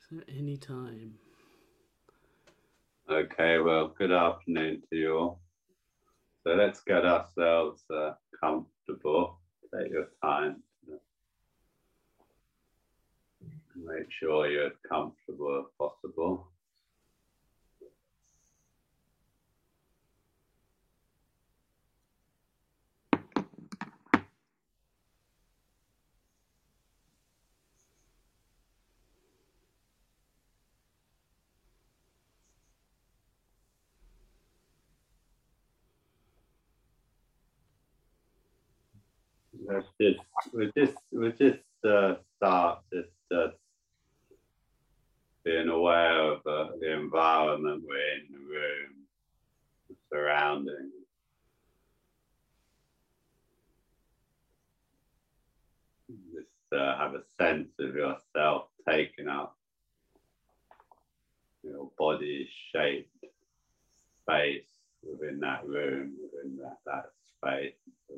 So anytime. Okay, well, good afternoon to you all. So let's get ourselves comfortable. Take your time to make sure you're as comfortable as possible. We'll just start being aware of the environment we're in, the room, the surroundings. Just have a sense of yourself taking up your body shaped space within that room, within that space.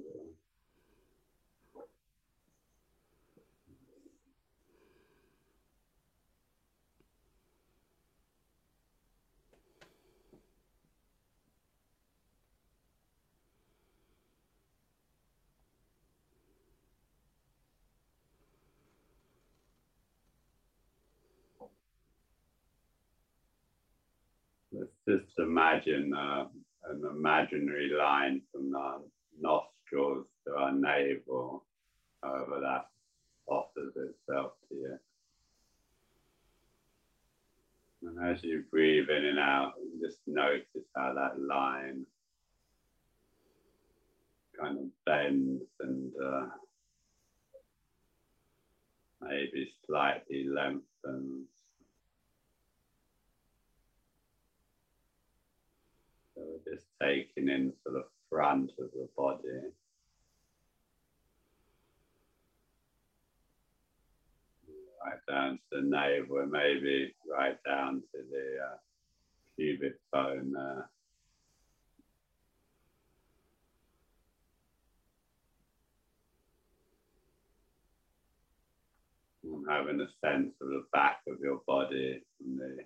Let's just imagine an imaginary line from our nostrils to our navel, however that offers itself to you. And as you breathe in and out, just notice how that line kind of bends and maybe slightly lengthens. So we're just taking in sort of front of the body. Right down to the navel, maybe right down to the pubic bone there. And having a sense of the back of your body from the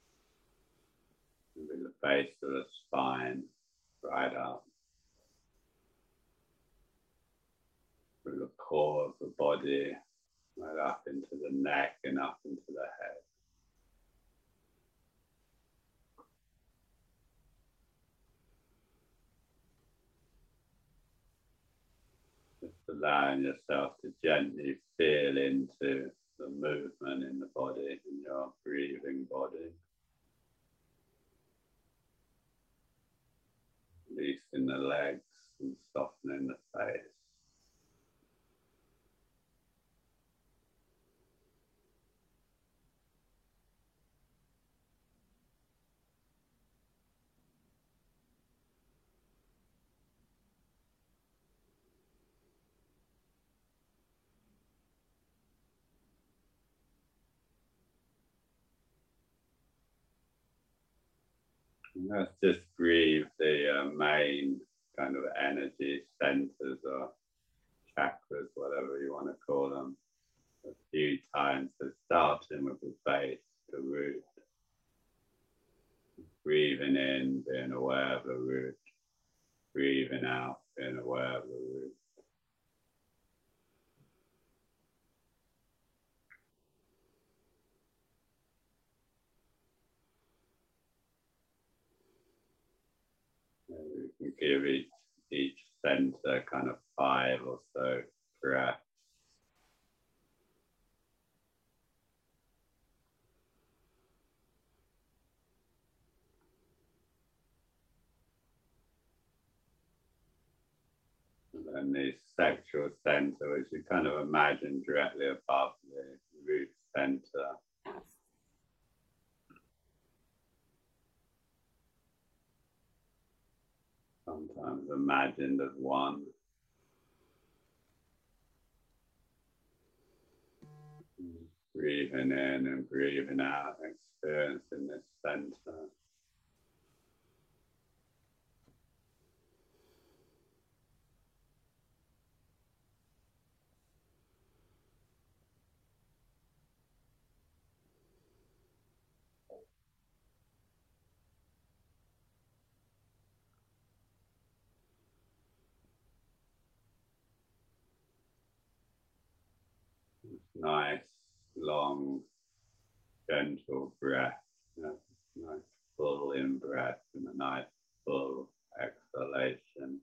base of the spine right up through the core of the body, right up into the neck and up into the head. Just allowing yourself to gently feel into the movement in the body, in your breathing body. Releasing the legs and softening the face. And let's just breathe the main kind of energy centers or chakras, whatever you want to call them, a few times. So starting with the base, the root, breathing in, being aware of the root, breathing out, being aware of the root. And we can give each center kind of 5 or so breaths. And the sexual center, which you kind of imagine directly above the root center. Sometimes imagined as one. Breathing in and breathing out, experiencing this center. nice, long, gentle breath. Nice full in breath and a nice full exhalation.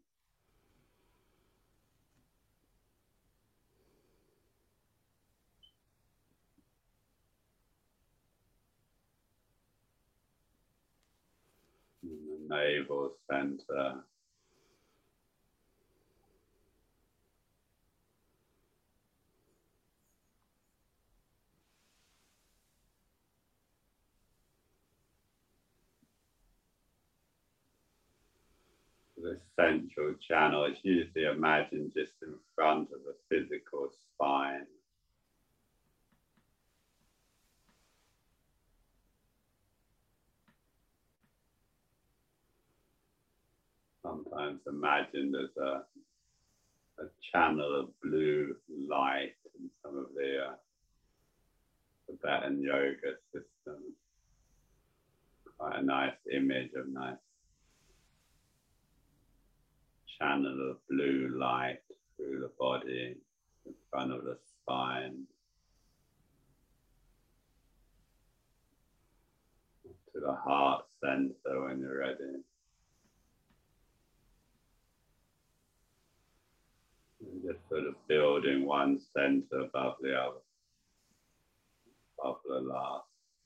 In the navel center. The central channel is usually imagined just in front of the physical spine. Sometimes imagined as a channel of blue light in some of the Tibetan yoga systems. Quite a nice image of nice channel of blue light through the body in front of the spine to the heart center when you're ready. And just sort of building one center above the other, above the last.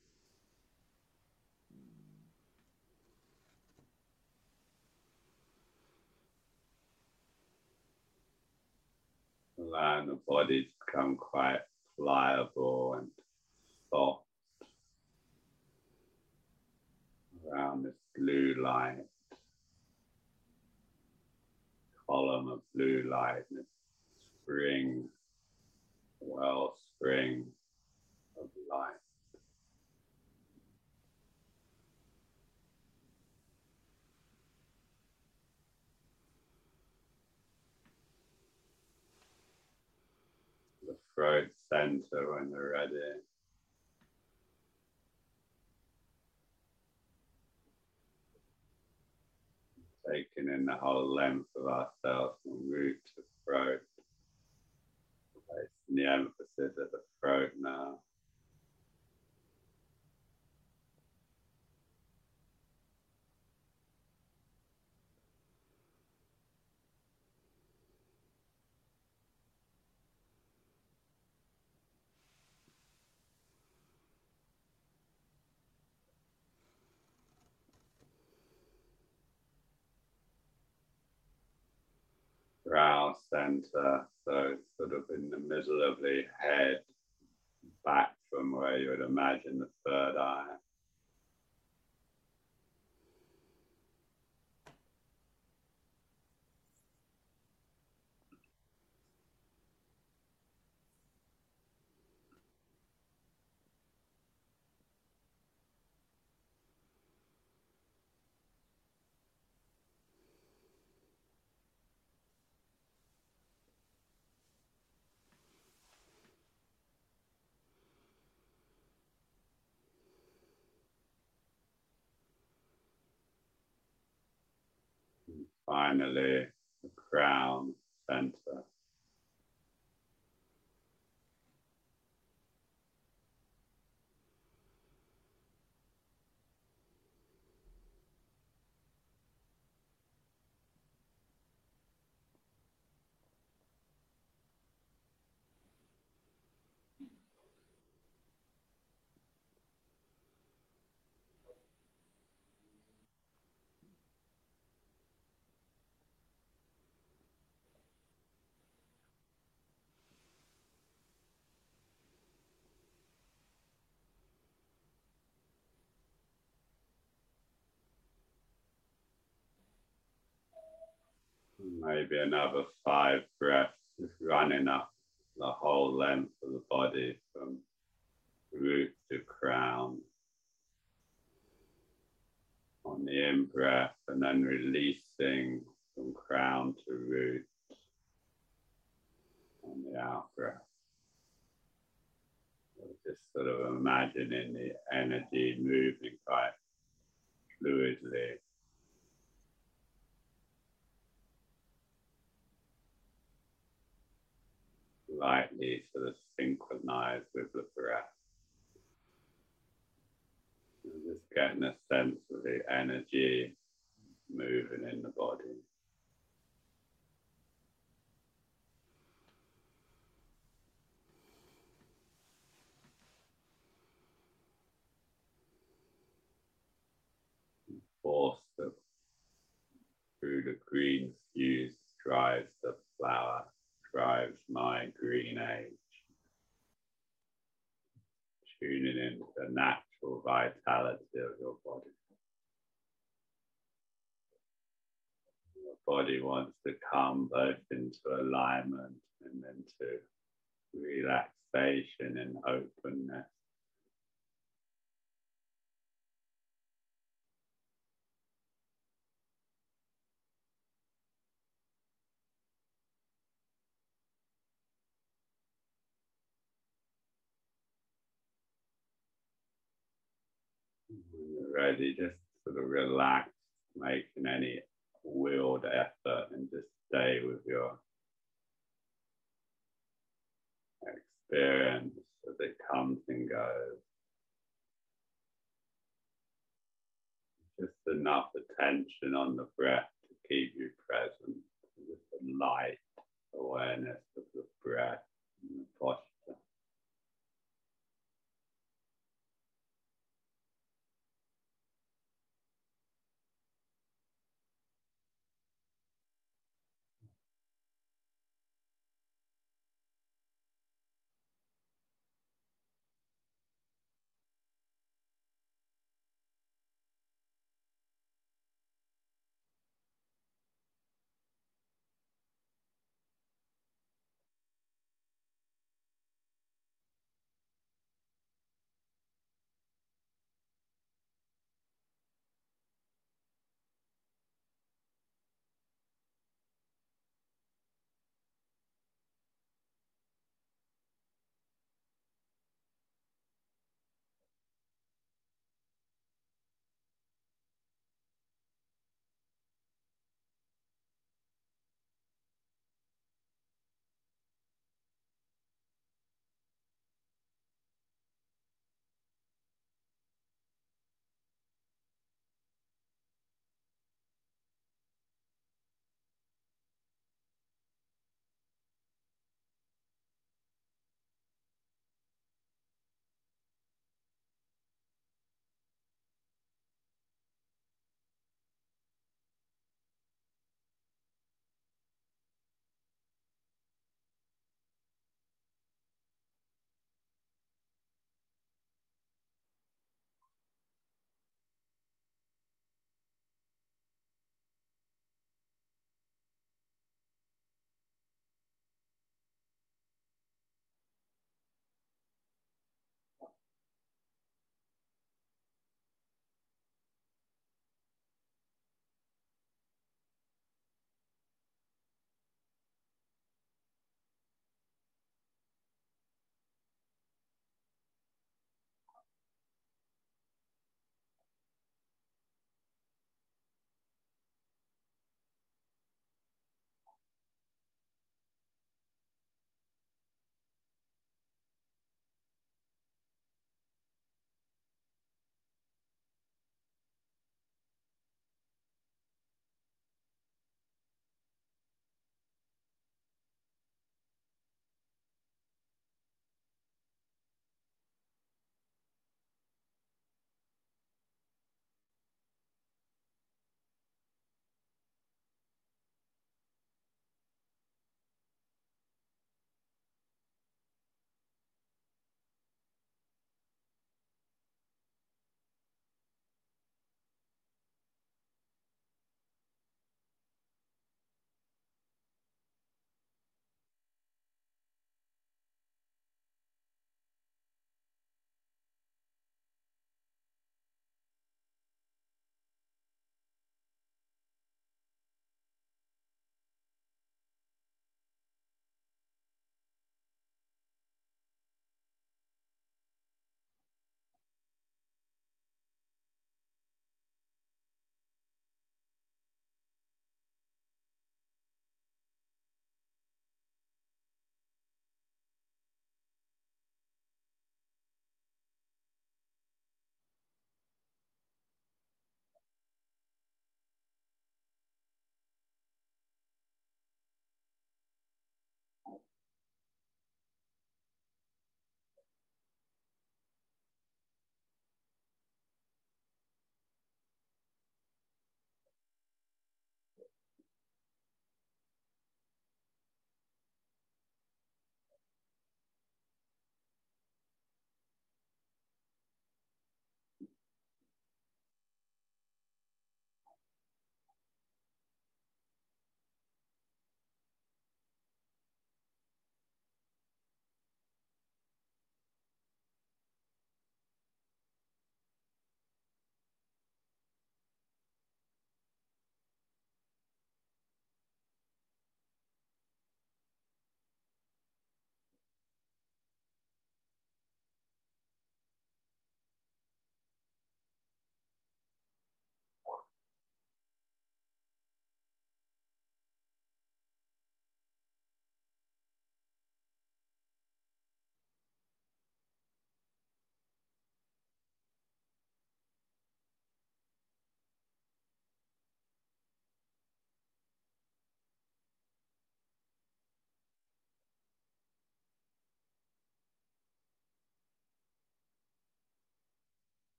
Allowing the body to become quite pliable and soft around this blue light, column of blue light, this spring, wellspring of light. The throat center when you're ready. Taking in the whole length of ourselves from root to throat. Placing the emphasis at the throat now. Brow center, so sort of in the middle of the head, back from where you would imagine the third eye. And finally, the crown center. Maybe another 5 breaths, just running up the whole length of the body from root to crown. On the in breath, and then releasing from crown to root on the out breath. Just sort of imagining the energy moving quite fluidly. Lightly sort of synchronize with the breath. And just getting a sense of the energy moving in the body. Force through the green fuse drives the flower, drives my green age. Tuning into the natural vitality of your body. Your body wants to come both into alignment and into relaxation and openness. When you're ready, just sort of relax, making any willed effort, and just stay with your experience as it comes and goes. Just enough attention on the breath to keep you present. Just a light awareness of the breath and the posture.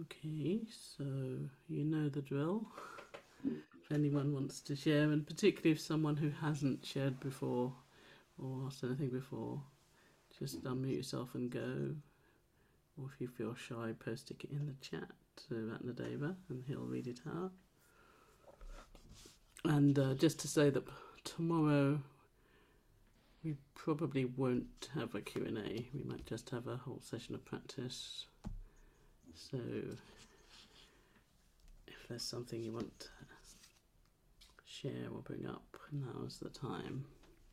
Okay, so you know the drill. If anyone wants to share, and particularly if someone who hasn't shared before or asked anything before, just unmute yourself and go. Or if you feel shy, post it in the chat to Ratnadeva and he'll read it out. And just to say that tomorrow we probably won't have a Q&A. We might just have a whole session of practice. So if there's something you want to share or bring up, now's the time.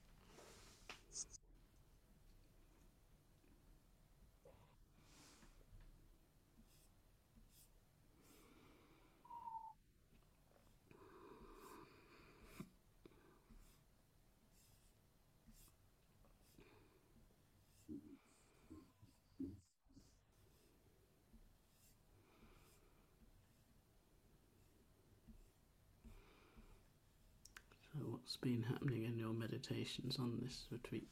So what's been happening in your meditations on this retreat?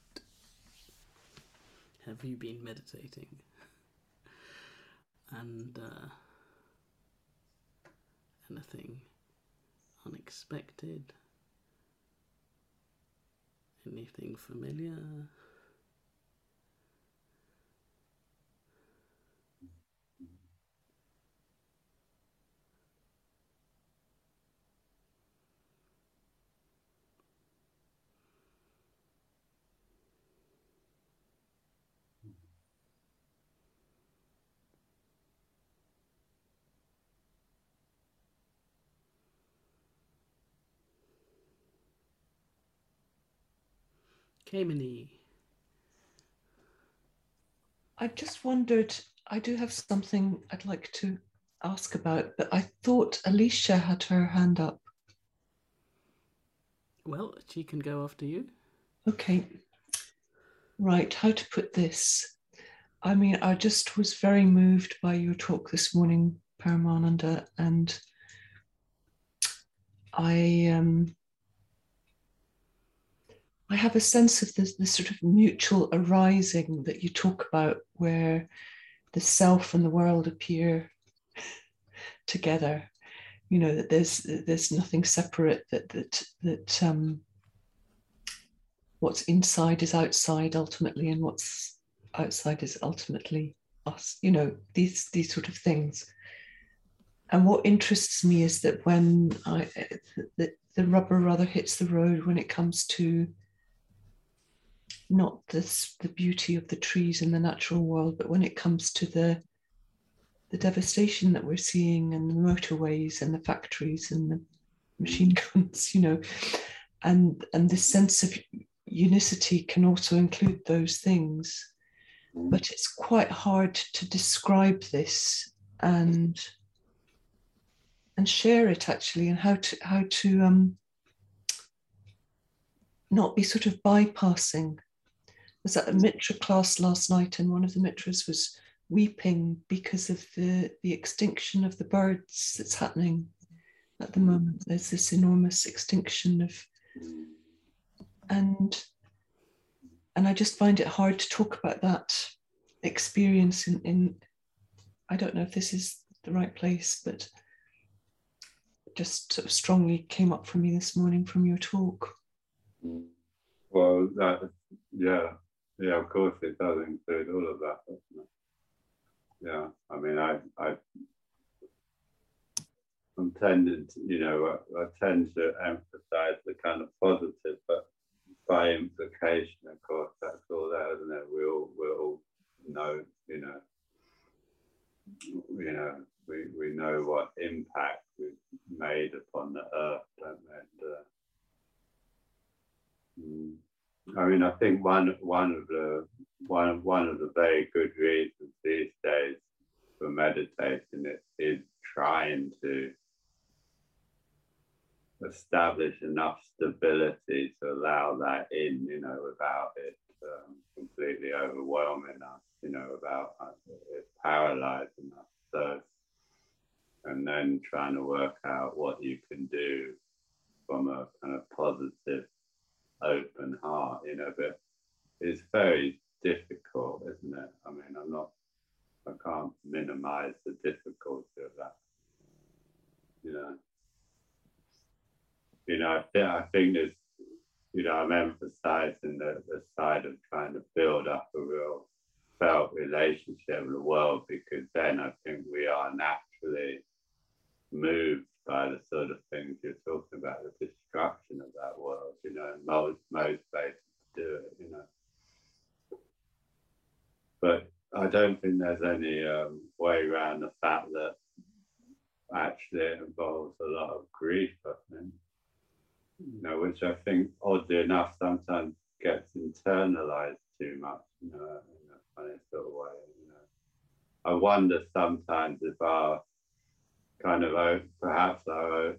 Have you been meditating? And anything unexpected? Anything familiar? Kamini. I just wondered, I do have something I'd like to ask about, but I thought Alicia had her hand up. Well, she can go after you. Okay. Right, how to put this? I mean, I just was very moved by your talk this morning, Paramananda, and I have a sense of this sort of mutual arising that you talk about, where the self and the world appear together. You know, that there's nothing separate, that what's inside is outside ultimately, and what's outside is ultimately us. You know, these sort of things. And what interests me is that when the rubber rather hits the road when it comes to not the beauty of the trees in the natural world, but when it comes to the devastation that we're seeing, and the motorways and the factories and the machine guns, you know, and this sense of unicity can also include those things. But it's quite hard to describe this and share it actually, and how to not be sort of bypassing. I was at a mitra class last night, and one of the mitras was weeping because of the extinction of the birds that's happening at the moment. There's this enormous extinction of, and I just find it hard to talk about that experience in I don't know if this is the right place, but just sort of strongly came up for me this morning from your talk. Well, yeah, of course it does include all of that, doesn't it? Yeah, I mean, I'm tending to, I tend to emphasize the kind of positive, but by implication, of course, that's all there, isn't it? We all know, we know what impact we've made upon the earth, don't we? And, I mean, I think one of the very good reasons these days for meditating is trying to establish enough stability to allow that in, without it completely overwhelming us, without it paralyzing us. So, and then trying to work out what you can do from a kind of positive, open heart, but it's very difficult, isn't it? I mean, I can't minimize the difficulty I think there's, I'm emphasizing the side of trying to build up a real felt relationship with the world, because then I think we are naturally moved by the sort of things you're talking about, the destruction of that world, most places do it, But I don't think there's any way around the fact that actually it involves a lot of grief, I think. Which I think, oddly enough, sometimes gets internalized too much, in a funny sort of way. I wonder sometimes if our kind of, perhaps our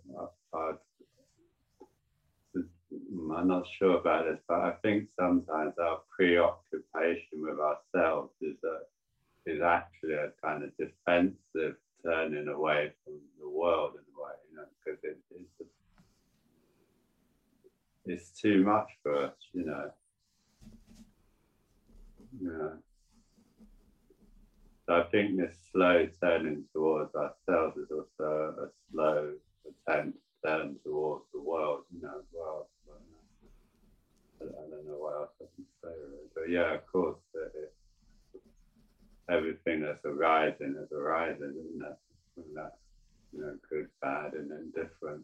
I'm not sure about this, but I think sometimes our preoccupation with ourselves is actually a kind of defensive turning away from the world in a way, because it's too much for us, So I think this slow turning towards ourselves is also a slow attempt to turn towards the world, as well. I don't know what else I can say, really. But yeah, of course, everything that's arising is arising, isn't it? And that's, good, bad, and indifferent,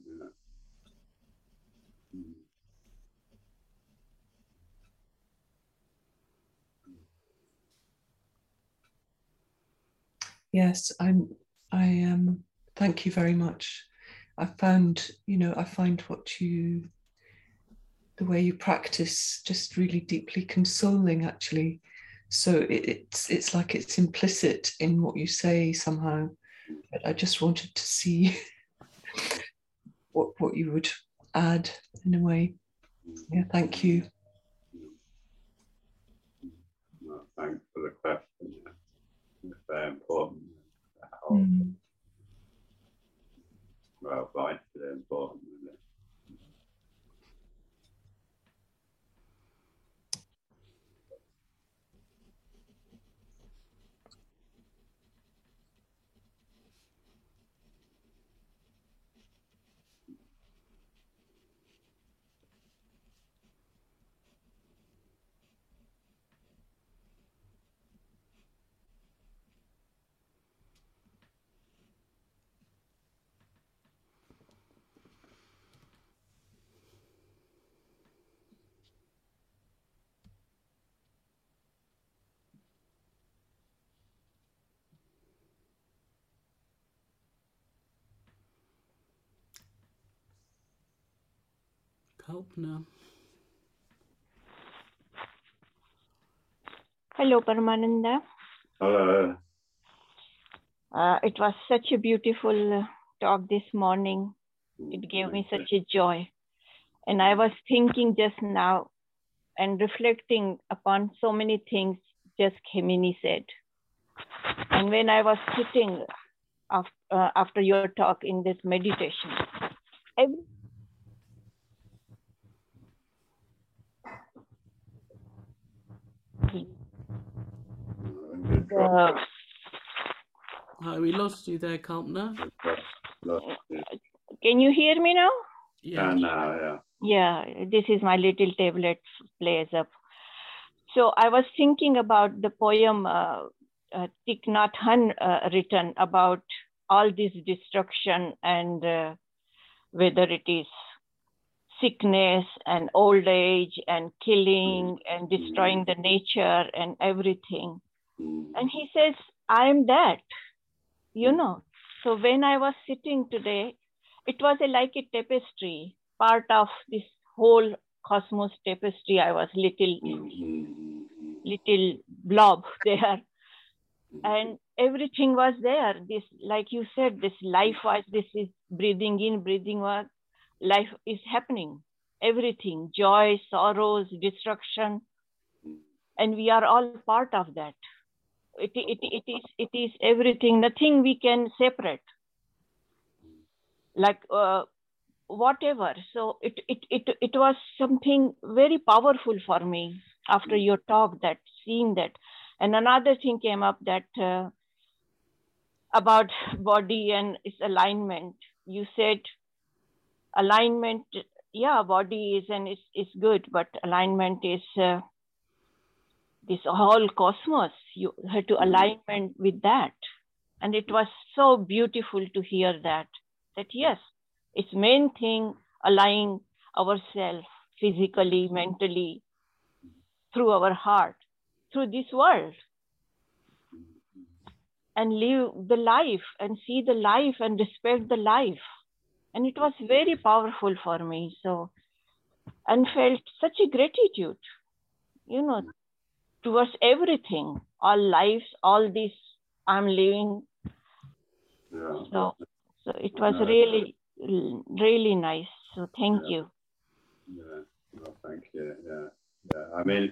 Yes, I thank you very much. I find the way you practice just really deeply consoling, actually. So it's like it's implicit in what you say somehow. But I just wanted to see what you would add in a way. Yeah, thank you. Well, thanks for the question. It's very important. Well, vitally important, isn't it? Kalpana. Hello, Paramananda. Hello. It was such a beautiful talk this morning. It gave me such a joy. And I was thinking just now and reflecting upon so many things just Khemini said. And when I was sitting after your talk in this meditation, We lost you there, Kalpana. Can you hear me now? Yeah. Yeah. Yeah, this is my little tablet plays up. So I was thinking about the poem Thich Nhat Hanh written about all this destruction and whether it is sickness and old age and killing and destroying the nature and everything. And he says, I am that, So when I was sitting today, it was like a tapestry, part of this whole cosmos tapestry. I was little blob there. And everything was there. This, like you said, this life was, this is breathing in, breathing out. Life is happening. Everything, joy, sorrows, destruction. And we are all part of that. It is everything, nothing we can separate. Like whatever. So it was something very powerful for me after your talk, that seeing that. And another thing came up that about body and its alignment. You said alignment yeah, body is and it's good, but alignment is this whole cosmos. You have to alignment with that. And it was so beautiful to hear that yes, it's main thing, aligning ourselves physically, mentally, through our heart, through this world, and live the life and see the life and respect the life. And it was very powerful for me. So, and felt such a gratitude, towards everything, all lives, all this I'm living. Yeah. So it was really, really nice. So thank you. Yeah, well, thank you. Yeah. I mean,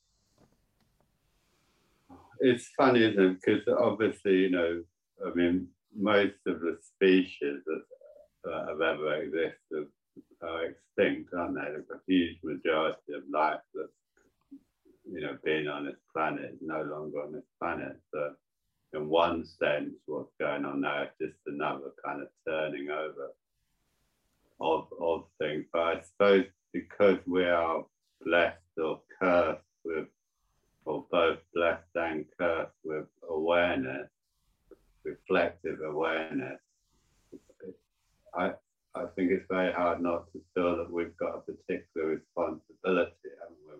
it's funny, isn't it? Because obviously, I mean, most of the species that have ever existed are extinct, aren't they? There's a huge majority of life that's, being on this planet is no longer on this planet. So in one sense, what's going on now is just another kind of turning over of things. But I suppose because we are blessed or cursed with, or both blessed and cursed with awareness, reflective awareness, I think it's very hard not to feel that we've got a particular responsibility, haven't we?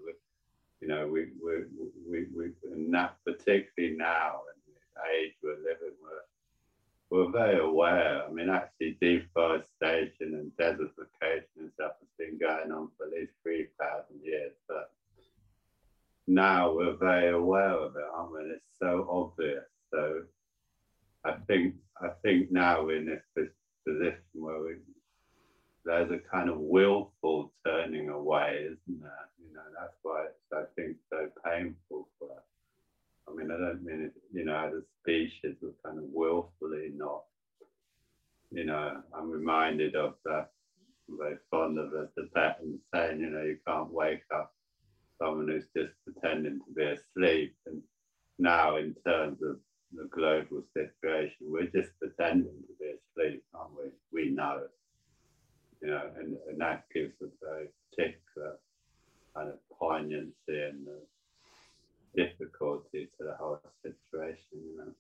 We particularly now in the age we're living, we're very aware. I mean, actually, deforestation and desertification and stuff has been going on for at least 3,000 years, but now we're very aware of it, aren't we? And it's so obvious. So I think now we're in this position where there's a kind of willful turning away, isn't there? That's why it's, I think, so painful for us. I mean, I don't mean it, as a species, we're kind of willfully not, I'm reminded of that, I'm very fond of the Tibetan saying, you can't wake up someone who's just pretending to be asleep. And now, in terms of the global situation, we're just pretending to be asleep, aren't we? We know it. And that gives a very particular kind of poignancy and difficulty to the whole situation,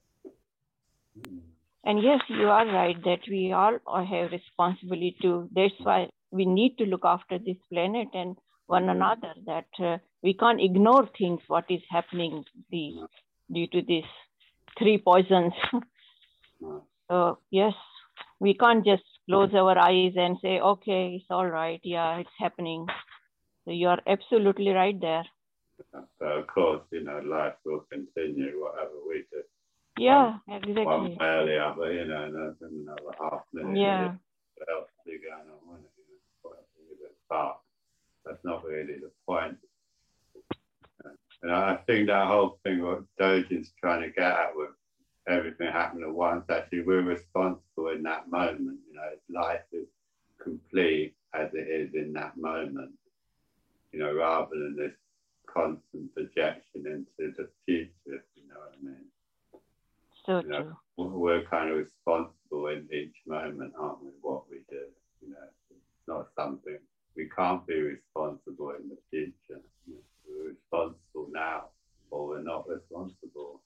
And yes, you are right that we all have responsibility to. That's why we need to look after this planet and one another. That we can't ignore things what is happening due to these 3 poisons. So yes, we can't just close our eyes and say, okay, it's all right. Yeah, it's happening. So you are absolutely right there. But of course, life will continue, whatever we do. Yeah, exactly. One way or the other, another half minute. Yeah. What else is going on? But that's not really the point. And I think that whole thing what Dogen's trying to get at with everything happening at once, actually we're responsible in that moment. Life is complete as it is in that moment, rather than this constant projection into the future, if you know what I mean. So true. We're kind of responsible in each moment, aren't we, what we do? It's not something, we can't be responsible in the future. We're responsible now, or we're not responsible.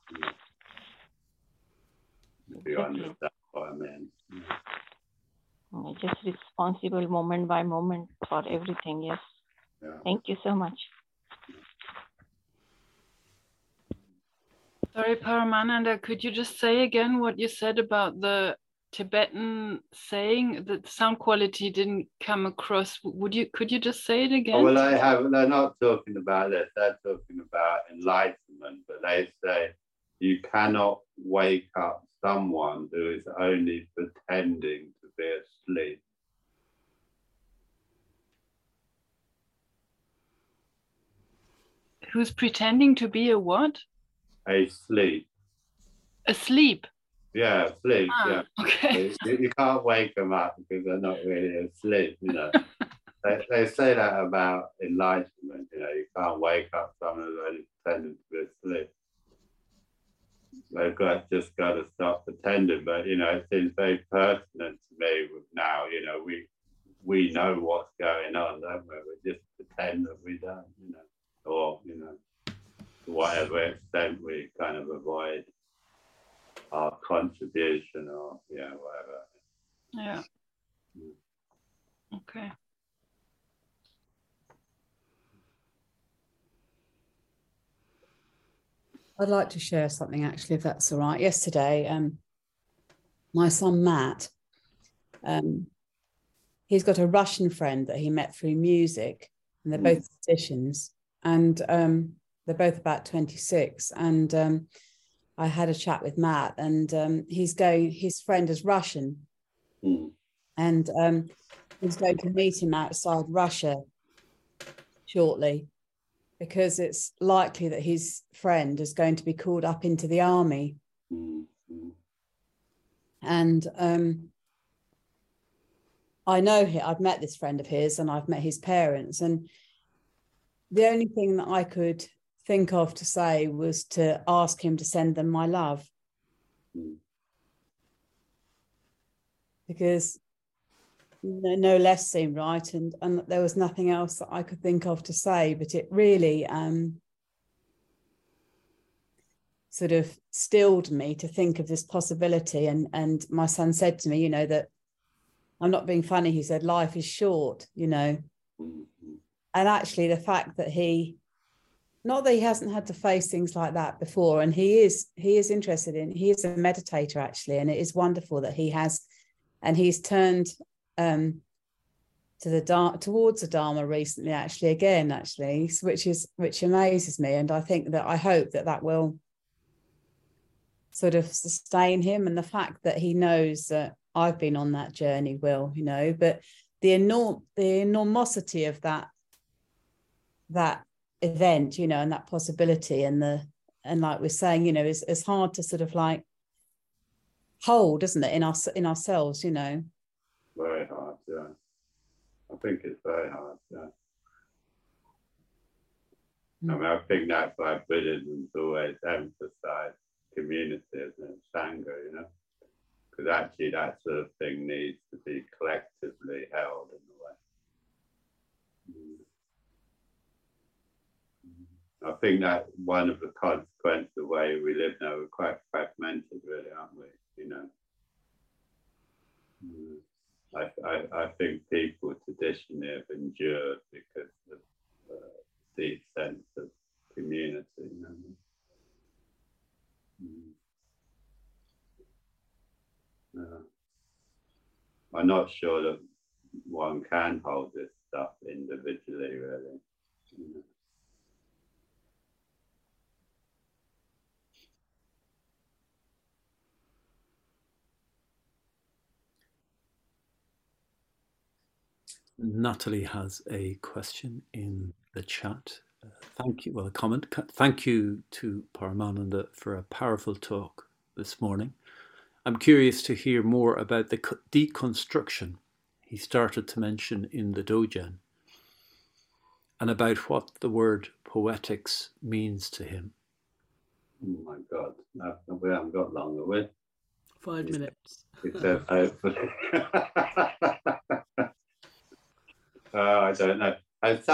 If you understand what I mean. Just responsible moment by moment for everything, yes. Yeah. Thank you so much. Sorry, Paramananda, could you just say again what you said about the Tibetan saying? The sound quality didn't come across. Could you just say it again? Oh, well, they're not talking about this. They're talking about enlightenment, but they say you cannot wake up someone who is only pretending to be asleep. Who's pretending to be a what? Asleep. Asleep? Yeah, asleep, yeah. Okay. You can't wake them up because they're not really asleep, They say that about enlightenment, you can't wake up someone who's only pretending to be asleep. They've just got to stop pretending, but it seems very pertinent to me with now. we know what's going on, don't we? We just pretend that we don't, or, to whatever extent we kind of avoid our contribution or, whatever. Yeah. Okay. I'd like to share something, actually, if that's all right. Yesterday, my son Matt, he's got a Russian friend that he met through music, and they're both musicians, and they're both about 26. And I had a chat with Matt, and his friend is Russian, and he's going to meet him outside Russia shortly, because it's likely that his friend is going to be called up into the army. And I know I've met this friend of his, and I've met his parents, and the only thing that I could think of to say was to ask him to send them my love. Because no less seemed right, and there was nothing else that I could think of to say, but it really sort of stilled me to think of this possibility. And my son said to me, that I'm not being funny. He said, life is short, And actually the fact that not that he hasn't had to face things like that before, and he is interested in, he is a meditator, actually, and it is wonderful that he has, and he's turned towards the Dharma recently, which amazes me. And I hope that will sort of sustain him, and the fact that he knows that I've been on that journey will, but the enormosity of that event, and that possibility, and like we're saying, it's hard to sort of like hold, isn't it, in ourselves, Very hard, yeah. I think it's very hard, yeah. I mean, I think that's why Buddhism's always emphasized community, isn't it? Sangha, because actually that sort of thing needs to be collectively held in a way. I think that one of the consequences of the way we live now, we're quite fragmented, really, aren't we? I think people traditionally have endured because of the sense of community. I'm not sure that one can hold this stuff individually, really. Natalie has a question in the chat. Thank you. Well, a comment. Thank you to Paramananda for a powerful talk this morning. I'm curious to hear more about the deconstruction he started to mention in the Dogen, and about what the word poetics means to him. Oh my God, we haven't got long, have we? 5 minutes. Hopefully. I don't know. And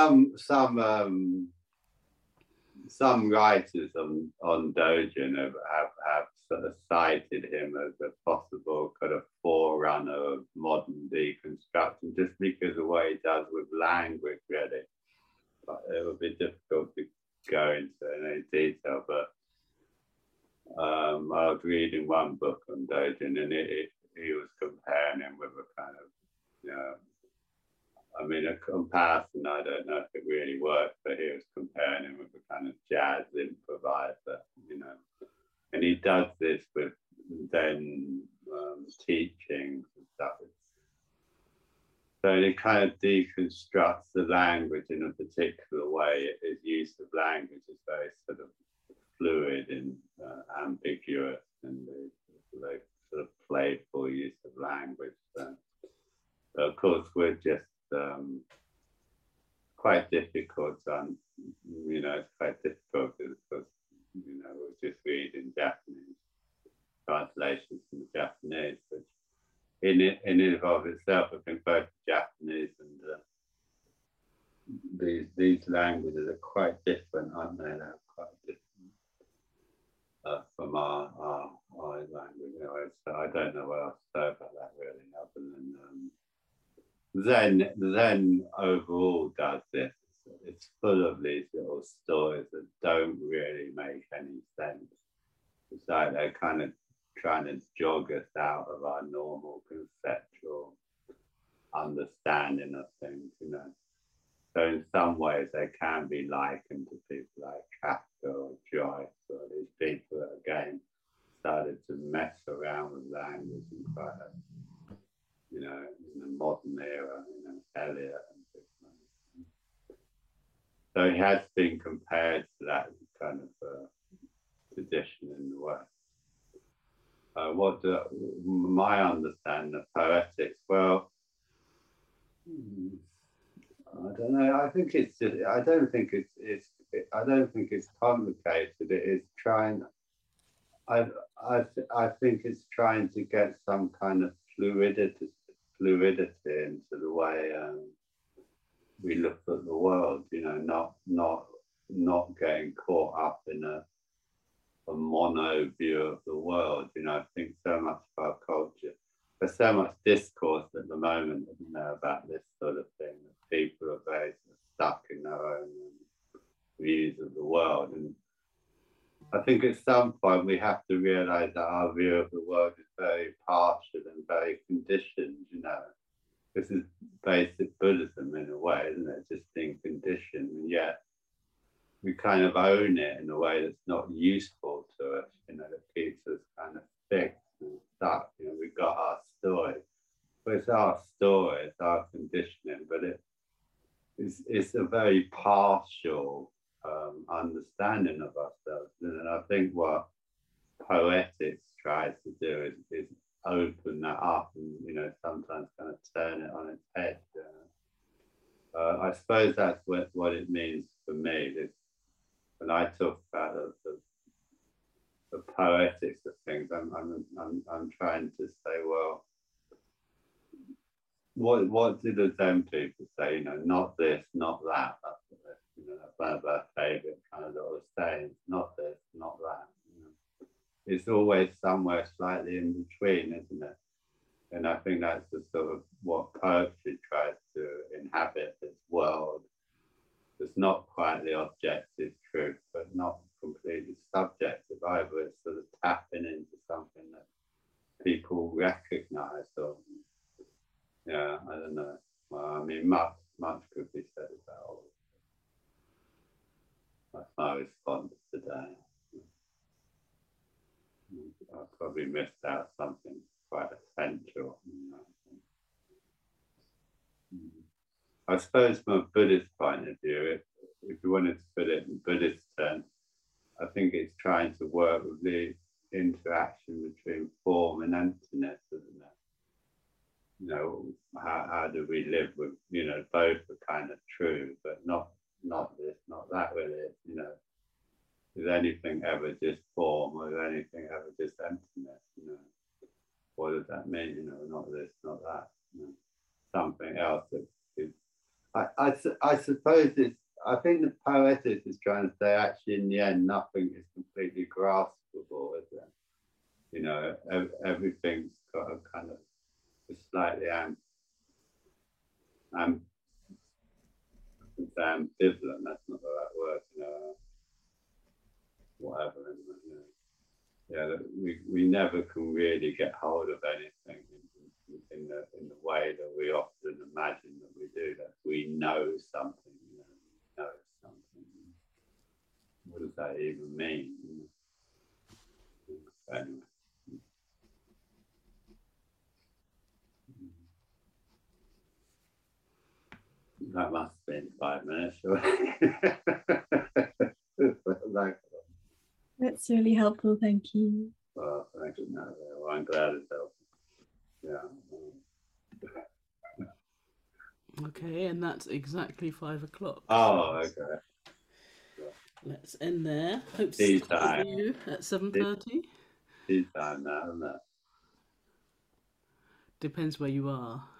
some writers on Dogen have sort of cited him as a possible kind of forerunner of modern deconstruction, just because of what he does with language, really. But it would be difficult to go into any detail. But I was reading one book on Dogen, and he was comparing him with a kind of, I mean, a comparison, I don't know if it really worked, but he was comparing him with a kind of jazz improviser, And he does this with Zen teachings and stuff. So he kind of deconstructs the language in a particular way. His use of language is very sort of fluid and ambiguous, and the sort of playful use of language. So, but of course, we're just quite difficult it's quite difficult because we're just reading Japanese translations from the Japanese, which in and of itself, I think both the Japanese these languages are quite different, aren't they? They're quite different from our language. Anyway, so I don't know what else to say about that really, other than Zen overall does this. It's full of these little stories that don't really make any sense. It's like they're kind of trying to jog us out of our normal conceptual understanding of things, you know. So in some ways they can be likened to people like Kafka or Joyce, or these people that again started to mess around with language in quite a, you know, in the modern era, you know, Eliot and things like that. So he has been compared to that kind of tradition in the West. My understanding of poetics? Well, I don't know. I think it's just. I don't think it's complicated. It is trying. I think it's trying to get some kind of fluidity into the way we look at the world. You know, not getting caught up in a mono view of the world. You know, I think so much of our culture, there's so much discourse at the moment, you know, about this sort of thing, that people are very stuck in their own views of the world. And I think at some point we have to realize that our view of the world is very partial and very conditioned, you know. This is basic Buddhism in a way, isn't it? Just being conditioned, and yet we kind of own it in a way that's not useful to us, you know, that keeps us kind of fixed and stuck. You know, we've got our story, but it's our story, it's our conditioning, but it's a very partial understanding of ourselves. And I think what poetics tries to do is open that up and, you know, sometimes kind of turn it on its head. I suppose that's what it means for me. When I talk about the poetics of things, I'm trying to say, well, what do the Zen people say? You know, not this, not that. You know, that's one of our favorite kind of little sayings. Not this, not that. You know, it's always somewhere slightly in between, isn't it? And I think that's the sort of what poetry tries to inhabit, this world. It's not quite the objective truth, but not completely subjective either. It's sort of tapping into something that people recognize. Or, yeah, I don't know. Well, I mean, much could be said about all of it. That's my response today. I probably missed out something quite essential. You know. I suppose from a Buddhist point of view, if you wanted to put it in Buddhist terms, I think it's trying to work with the interaction between form and emptiness, isn't it? You know, how do we live with, you know, both are kind of true, but not this, not that really. You know, is anything ever just form, or is anything ever just emptiness? You know, what does that mean? You know, not this, not that. You know, something else that is. I suppose it's. I think the poetics is trying to say actually in the end nothing is completely graspable, is it? You know, everything's got a kind of a slightly ambivalent. That's not the right word. You know, whatever. You know. Yeah, we never can really get hold of anything in the way that we often imagine that we do. That we know something. You know, know something. What does that even mean? Anyway. That must have been 5 minutes. That's really helpful, thank you. Well, thank you. No, well, I'm glad it's helpful. Yeah. Okay, and that's exactly 5 o'clock. Oh, okay. Let's end there. Hope to Tea see time. you at 7:30. Tea time now, isn't it? Depends where you are.